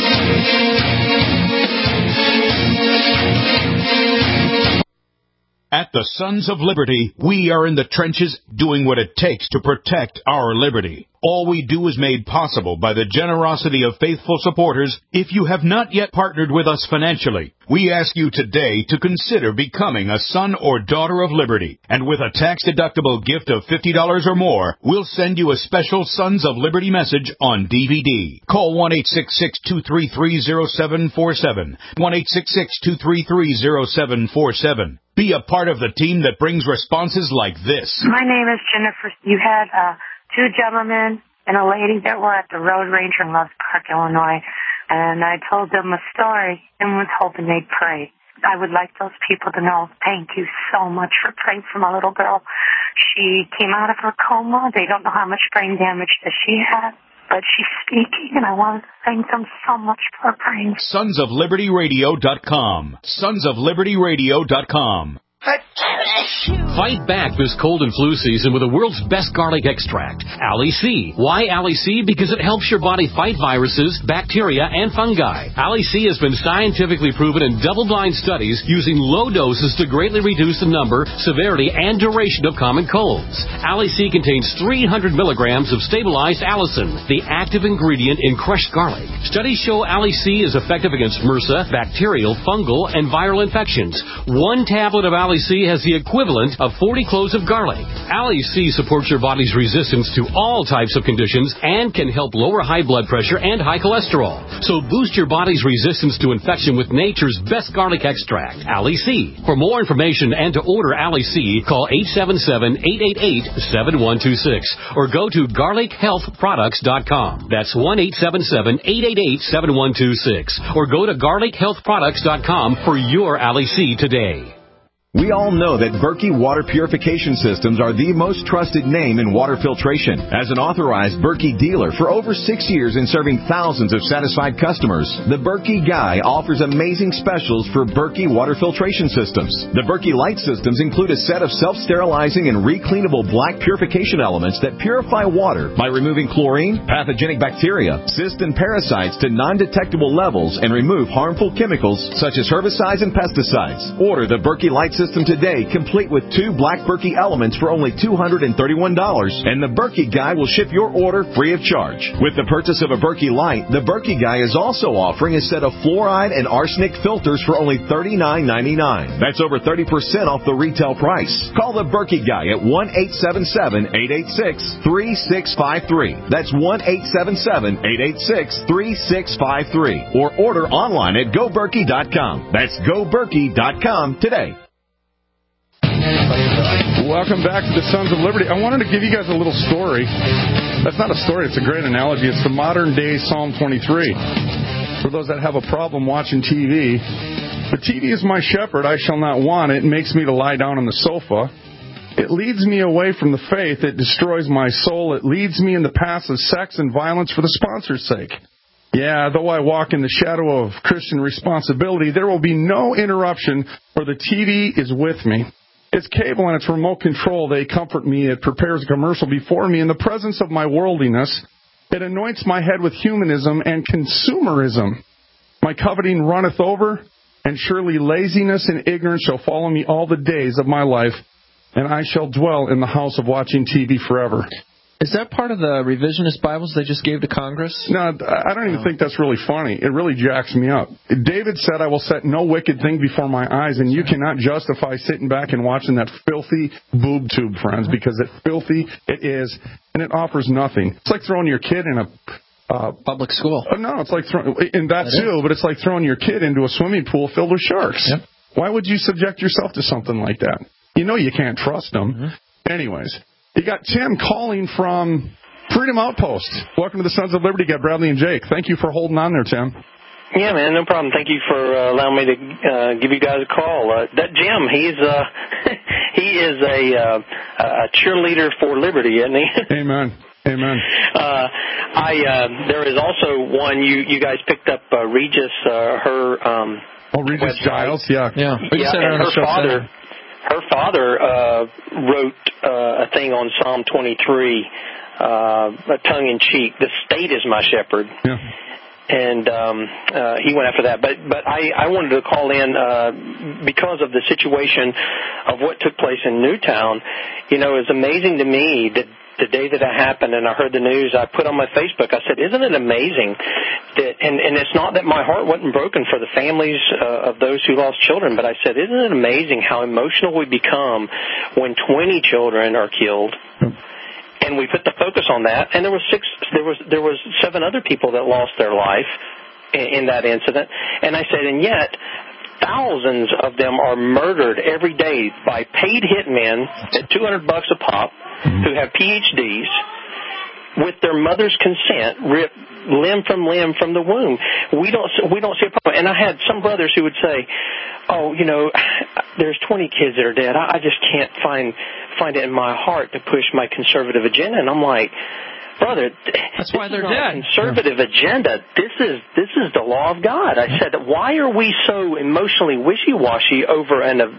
SonsOfLibertyRadio.com. At the Sons of Liberty, we are in the trenches doing what it takes to protect our liberty. All we do is made possible by the generosity of faithful supporters. If you have not yet partnered with us financially, we ask you today to consider becoming a son or daughter of liberty. And with a tax-deductible gift of $50 or more, we'll send you a special Sons of Liberty message on DVD. Call 1-866-233-0747. 1-866-233-0747. Be a part of the team that brings responses like this. My name is Jennifer. You had two gentlemen and a lady that were at the Road Ranger in Loves Park, Illinois, and I told them a story and was hoping they'd pray. I would like those people to know, thank you so much for praying for my little girl. She came out of her coma. They don't know how much brain damage that she had, but she's speaking, and I want to thank them so much for praying. SonsOfLibertyRadio.com. SonsOfLibertyRadio.com. Fight back this cold and flu season with the world's best garlic extract, Ali C. Why Ali C? Because it helps your body fight viruses, bacteria, and fungi. Ali C has been scientifically proven in double-blind studies using low doses to greatly reduce the number, severity, and duration of common colds. Ali C contains 300 milligrams of stabilized allicin, the active ingredient in crushed garlic. Studies show Ali C is effective against MRSA, bacterial, fungal, and viral infections. One tablet of Ali C has the equivalent of 40 cloves of garlic. Ali C supports your body's resistance to all types of conditions and can help lower high blood pressure and high cholesterol. So boost your body's resistance to infection with nature's best garlic extract, Ali C. For more information and to order Ali C, call 877-888-7126 or go to garlichealthproducts.com. That's 1-877-888-7126 or go to garlichealthproducts.com for your Ali C today. We all know that Berkey Water Purification Systems are the most trusted name in water filtration. As an authorized Berkey dealer for over 6 years and serving thousands of satisfied customers, the Berkey Guy offers amazing specials for Berkey Water Filtration Systems. The Berkey Light Systems include a set of self-sterilizing and recleanable black purification elements that purify water by removing chlorine, pathogenic bacteria, cysts, and parasites to non-detectable levels and remove harmful chemicals such as herbicides and pesticides. Order the Berkey Light System today, complete with 2 black Berkey elements for only $231, and the Berkey Guy will ship your order free of charge. With the purchase of a Berkey Light, the Berkey Guy is also offering a set of fluoride and arsenic filters for only $39.99. That's over 30% off the retail price. Call the Berkey Guy at 1-877-886-3653. That's 1-877-886-3653. Or order online at GoBerkey.com. That's GoBerkey.com today. Welcome back to the Sons of Liberty. I wanted to give you guys a little story. That's not a story, it's a great analogy. It's the modern-day Psalm 23. For those that have a problem watching TV, the TV is my shepherd, I shall not want it. It makes me to lie down on the sofa. It leads me away from the faith. It destroys my soul. It leads me in the paths of sex and violence for the sponsor's sake. Yeah, though I walk in the shadow of Christian responsibility, there will be no interruption, for the TV is with me. It's cable and it's remote control. They comfort me. It prepares a commercial before me in the presence of my worldliness. It anoints my head with humanism and consumerism. My coveting runneth over, and surely laziness and ignorance shall follow me all the days of my life, and I shall dwell in the house of watching TV forever. Is that part of the revisionist Bibles they just gave to Congress? No, I don't even think that's really funny. It really jacks me up. David said, I will set no wicked thing before my eyes, and you cannot justify sitting back and watching that filthy boob tube, friends, because it's filthy, it is, and it offers nothing. It's like throwing your kid in a public school. No, it's like but it's like throwing your kid into a swimming pool filled with sharks. Yep. Why would you subject yourself to something like that? You know you can't trust them. Mm-hmm. Anyways. You got Tim calling from Freedom Outpost. Welcome to the Sons of Liberty. You got Bradley and Jake. Thank you for holding on there, Tim. Yeah, man, no problem. Thank you for allowing me to give you guys a call. That Jim, he is a cheerleader for liberty, isn't he? Amen. Amen. There is also one you guys picked up, Regis, Regis Giles, yeah. Her father wrote a thing on Psalm 23, tongue-in-cheek, the state is my shepherd. Yeah. and he went after that. But I wanted to call in because of the situation of what took place in Newtown. You know, it's amazing to me that the day that it happened and I heard the news, I put on my Facebook, I said, isn't it amazing that, and it's not that my heart wasn't broken for the families of those who lost children, but I said, isn't it amazing how emotional we become when 20 children are killed? And we put the focus on that, and there was 7 other people that lost their life in that incident. And I said, and yet thousands of them are murdered every day by paid hitmen at $200 a pop, who have PhDs, with their mother's consent, rip limb from the womb. We don't see a problem. And I had some brothers who would say, "Oh, you know, there's 20 kids that are dead. I just can't find it in my heart to push my conservative agenda." And I'm like, brother, that's why they're dead. Conservative agenda. This is the law of God. I said, why are we so emotionally wishy-washy over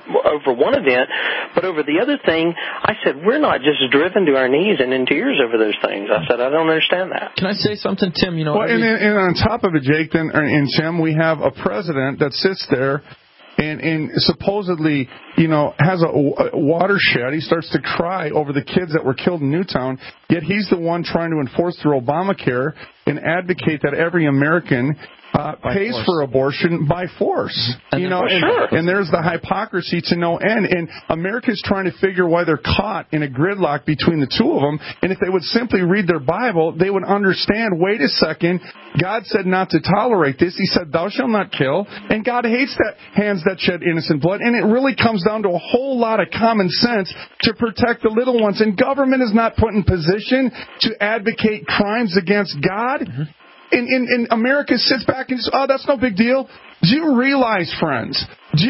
one event, but over the other thing? I said, we're not just driven to our knees and in tears over those things. I said, I don't understand that. Can I say something, Tim? You know, well, and on top of it, Jake, and Tim, we have a president that sits there and supposedly, you know, has a watershed. He starts to cry over the kids that were killed in Newtown, yet he's the one trying to enforce through Obamacare and advocate that every American pays for abortion by force. And you know, and there's the hypocrisy to no end. And America's trying to figure why they're caught in a gridlock between the two of them. And if they would simply read their Bible, they would understand, wait a second, God said not to tolerate this. He said, thou shalt not kill. And God hates that hands that shed innocent blood. And it really comes down to a whole lot of common sense to protect the little ones. And government is not put in position to advocate crimes against God. And America sits back and says, oh, that's no big deal. Do you realize, friends,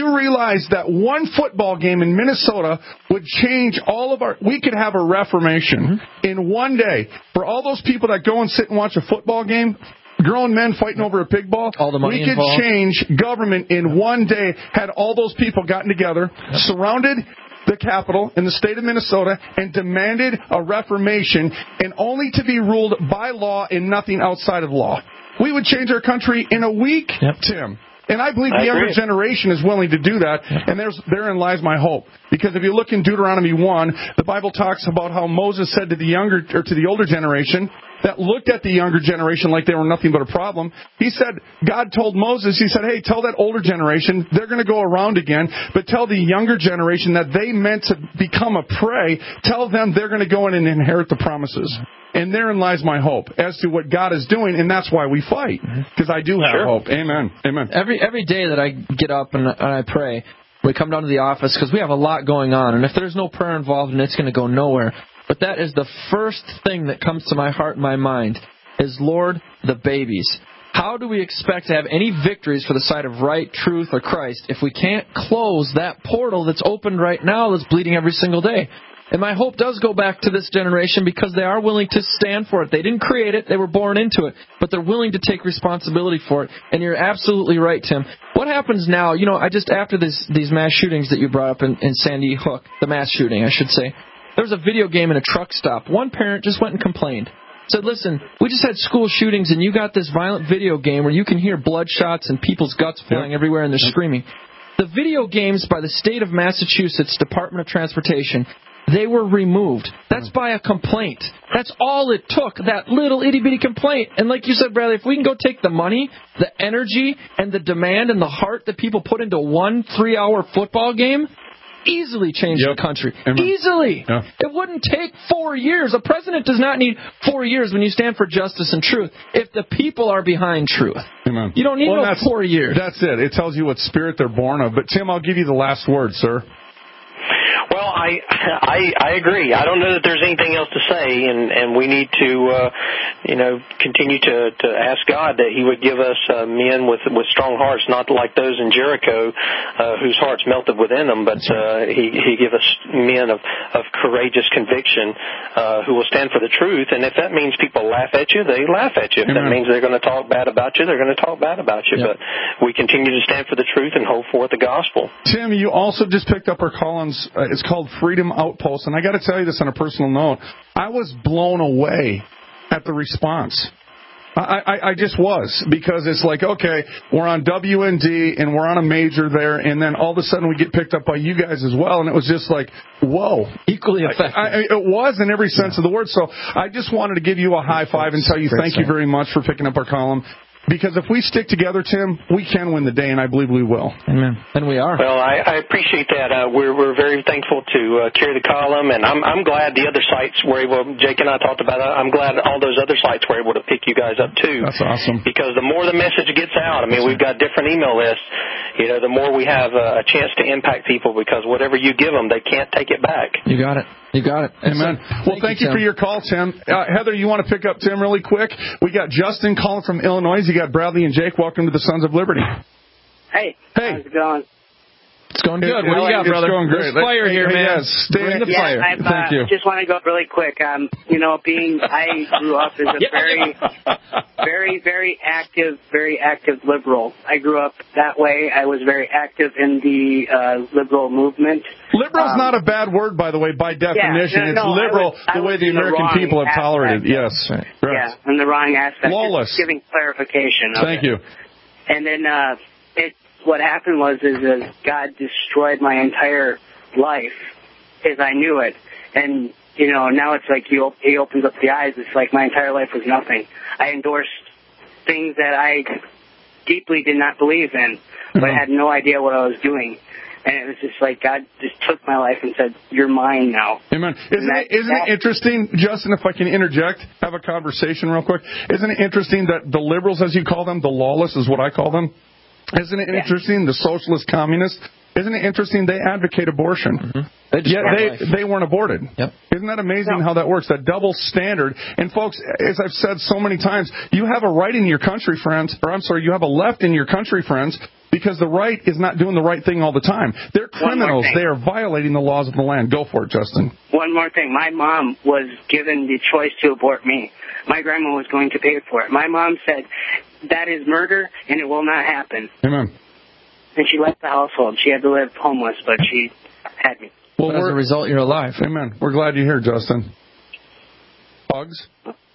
that one football game in Minnesota would change all of we could have a reformation in one day for all those people that go and sit and watch a football game, grown men fighting over a pig ball. All the money we could involved. Change government in one day, had all those people gotten together, surrounded the Capitol in the state of Minnesota and demanded a reformation, and only to be ruled by law and nothing outside of law. We would change our country in a week, Tim. And I believe the younger generation is willing to do that, and therein lies my hope. Because if you look in Deuteronomy 1, the Bible talks about how Moses said to the older generation that looked at the younger generation like they were nothing but a problem. He said, God told Moses, he said, hey, tell that older generation they're going to go around again, but tell the younger generation that they meant to become a prey. Tell them they're going to go in and inherit the promises. And therein lies my hope as to what God is doing, and that's why we fight, because I do have hope. Amen. Amen. Every day that I get up and I pray, we come down to the office because we have a lot going on, and if there's no prayer involved, it's going to go nowhere. But that is the first thing that comes to my heart and my mind is, Lord, the babies. How do we expect to have any victories for the side of right, truth, or Christ if we can't close that portal that's opened right now that's bleeding every single day? And my hope does go back to this generation because they are willing to stand for it. They didn't create it. They were born into it. But they're willing to take responsibility for it. And you're absolutely right, Tim. What happens now, after these mass shootings that you brought up in Sandy Hook, the mass shooting, I should say, there was a video game in a truck stop. One parent just went and complained. Said, listen, we just had school shootings and you got this violent video game where you can hear bloodshots and people's guts flying everywhere and they're screaming. The video games by the state of Massachusetts Department of Transportation, they were removed. That's by a complaint. That's all it took, that little itty-bitty complaint. And like you said, Bradley, if we can go take the money, the energy, and the demand and the heart that people put into 1 3-hour football game, easily change the country. Amen. Easily. Yeah. It wouldn't take 4 years. A president does not need 4 years when you stand for justice and truth if the people are behind truth. Amen. You don't need 4 years. That's it. It tells you what spirit they're born of. But, Tim, I'll give you the last word, sir. Well, I agree. I don't know that there's anything else to say, and we need to, continue to ask God that He would give us men with strong hearts, not like those in Jericho, whose hearts melted within them, but He give us men of courageous conviction who will stand for the truth. And if that means people laugh at you, they laugh at you. If that means they're going to talk bad about you, they're going to talk bad about you. But we continue to stand for the truth and hold forth the gospel. Tim, you also just picked up our Collins. It's called Freedom Outpost, and I got to tell you this on a personal note. I was blown away at the response. I just was, because it's like, okay, we're on WND and we're on a major there, and then all of a sudden we get picked up by you guys as well, and it was just like, whoa. Equally effective. It was in every sense of the word. So I just wanted to give you a high five and tell you thank you very much for picking up our column. Because if we stick together, Tim, we can win the day, and I believe we will. Amen. And we are. Well, I appreciate that. We're very thankful to carry the column, and I'm glad the other sites were able. Jake and I talked about it. I'm glad all those other sites were able to pick you guys up too. That's awesome. Because the more the message gets out, I mean, we've got different email lists. You know, the more we have a chance to impact people, because whatever you give them, they can't take it back. You got it. You got it. Amen. Well, thank you for your call, Tim. Heather, you want to pick up Tim really quick? We got Justin calling from Illinois. You got Bradley and Jake. Welcome to the Sons of Liberty. Hey. How's it going? It's going good. What do you got, brother? It's going great. There's fire here, man. Yes. Bring the fire. Thank you. Just want to go really quick. I grew up as a very active liberal. I grew up that way. I was very active in the liberal movement. Liberal's not a bad word, by the way, by definition. It's liberal the way the American people have tolerated it. Yes. Right. Yeah, in the wrong aspect. Lawless. Just giving clarification. Thank you. And then what happened was God destroyed my entire life as I knew it. And, now it's like he opens up the eyes. It's like my entire life was nothing. I endorsed things that I deeply did not believe in, but I had no idea what I was doing. And it was just like God just took my life and said, "You're mine now." Amen. Isn't it interesting, Justin, if I can interject, have a conversation real quick? Isn't it interesting that the liberals, as you call them, the lawless is what I call them? Isn't it interesting, the socialist communists? Isn't it interesting they advocate abortion? Mm-hmm. Yet they weren't aborted. Yep. Isn't that amazing how that works, that double standard? And folks, as I've said so many times, you have a right in your country, friends, you have a left in your country, friends, because the right is not doing the right thing all the time. They're criminals. They are violating the laws of the land. Go for it, Justin. One more thing. My mom was given the choice to abort me. My grandma was going to pay for it. My mom said, that is murder, and it will not happen. Amen. And she left the household. She had to live homeless, but she had me. Well, as a result, you're alive. Amen. We're glad you're here, Justin. Bugs?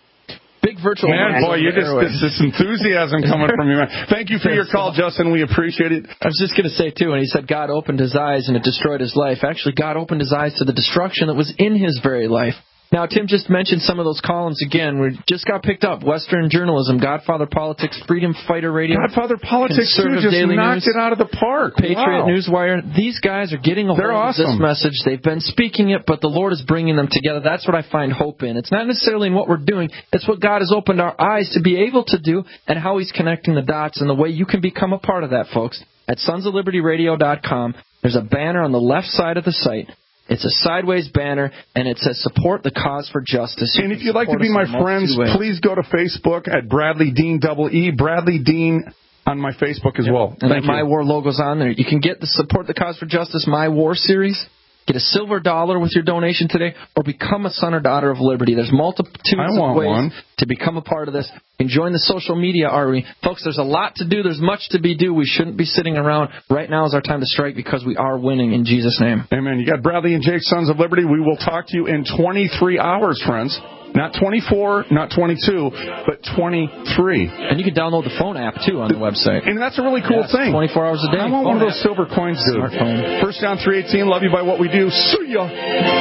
Big virtual man, boy, you this enthusiasm coming from you, man. Thank you for your call, Justin. We appreciate it. I was just going to say, too, when he said God opened his eyes and it destroyed his life, actually, God opened his eyes to the destruction that was in his very life. Now, Tim just mentioned some of those columns again. We just got picked up. Western Journalism, Godfather Politics, Freedom Fighter Radio. Godfather Politics, too, just knocked it out of the park. Patriot Newswire. These guys are getting a hold of this message. They've been speaking it, but the Lord is bringing them together. That's what I find hope in. It's not necessarily in what we're doing. It's what God has opened our eyes to be able to do and how He's connecting the dots and the way you can become a part of that, folks. At sonsoflibertyradio.com, there's a banner on the left side of the site. It's a sideways banner, and it says support the cause for justice. And if you'd like to be my friends, please go to Facebook at Bradley Dean EE, Bradley Dean on my Facebook as well. And My War logo's on there. You can get the Support the Cause for Justice My War series. Get a silver dollar with your donation today, or become a son or daughter of liberty. There's multitudes of ways to become a part of this. You can join the social media army. Folks, there's a lot to do. There's much to be done. We shouldn't be sitting around. Right now is our time to strike because we are winning in Jesus' name. Amen. You got Bradley and Jake, Sons of Liberty. We will talk to you in 23 hours, friends. Not 24, not 22, but 23. And you can download the phone app, too, on the website. And that's a really cool thing. 24 hours a day. I want one of those silver coins, dude. Smartphone. 1 John 3:18, love you by what we do. See ya.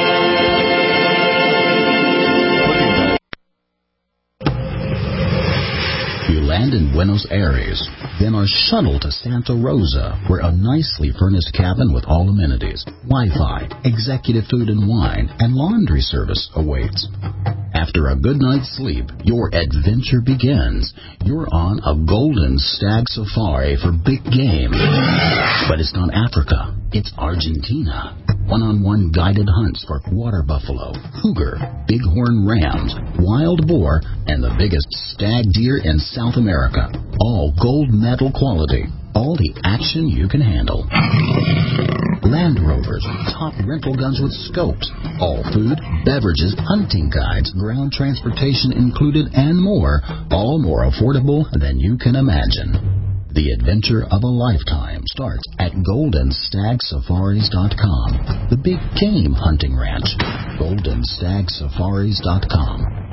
You land in Buenos Aires, then are shuttled to Santa Rosa, where a nicely furnished cabin with all amenities, Wi-Fi, executive food and wine, and laundry service awaits. After a good night's sleep, your adventure begins. You're on a golden stag safari for big game. But it's not Africa, it's Argentina. One-on-one guided hunts for water buffalo, cougar, bighorn rams, wild boar, and the biggest stag deer in South America. All gold medal quality. All the action you can handle. Land Rovers, top rental guns with scopes, all food, beverages, hunting guides, ground transportation included, and more, all more affordable than you can imagine. The adventure of a lifetime starts at GoldenStagSafaris.com, the big game hunting ranch. GoldenStagSafaris.com.